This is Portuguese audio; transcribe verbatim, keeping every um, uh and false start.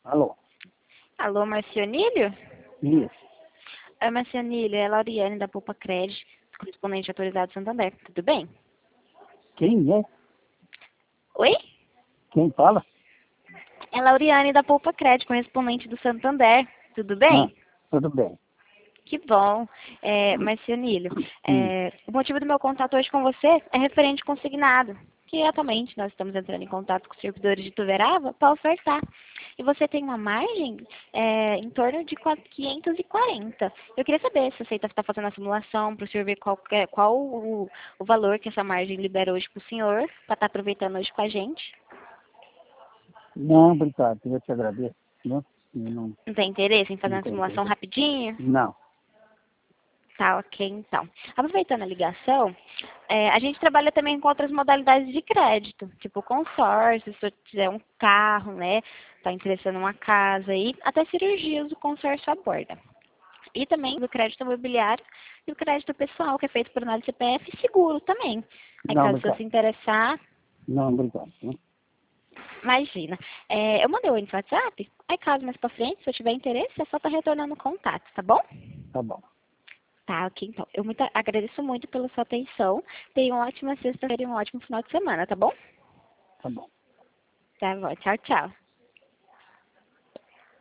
Alô? Alô, Marcionílio? Isso. Oi, Marcionílio, é a Lauriane da Poupa Crédito, correspondente autorizado Santander. Tudo bem? Quem é? Oi? Quem fala? É a Lauriane da Poupa Crédito, correspondente do Santander. Tudo Ah, bem? tudo bem. Que bom. É, Marcionílio, Hum. é, o motivo do meu contato hoje com você é referente consignado, que atualmente nós estamos entrando em contato com os servidores de Tuverava para ofertar. E você tem uma margem é, em torno de quinhentos e quarenta. Eu queria saber se você está fazendo a simulação para o senhor ver qual, que é- qual o, o valor que essa margem libera hoje para o senhor, para estar aproveitando hoje com a gente. Não, obrigado. Eu te agradeço. Não, não, Não tem interesse em fazer não uma tem simulação interesse. rapidinho? Não. Tá, ok, então. Aproveitando a ligação, é, a gente trabalha também com outras modalidades de crédito, tipo consórcio, se você quiser um carro, né, tá interessando em uma casa aí, até cirurgias o consórcio aborda. E também do crédito imobiliário e o crédito pessoal, que é feito por análise C P F e seguro também. Aí Não, caso você obrigado. se interessar, Não, obrigado. Né? imagina. É, eu mandei o link no WhatsApp, aí caso mais pra frente, se eu tiver interesse, é só estar retornando o contato, tá bom? Tá bom. Tá, ok, então. Eu muito, agradeço muito pela sua atenção. Tenha uma ótima sexta-feira e um ótimo final de semana, tá bom? Tá bom. Tá bom, tchau, tchau.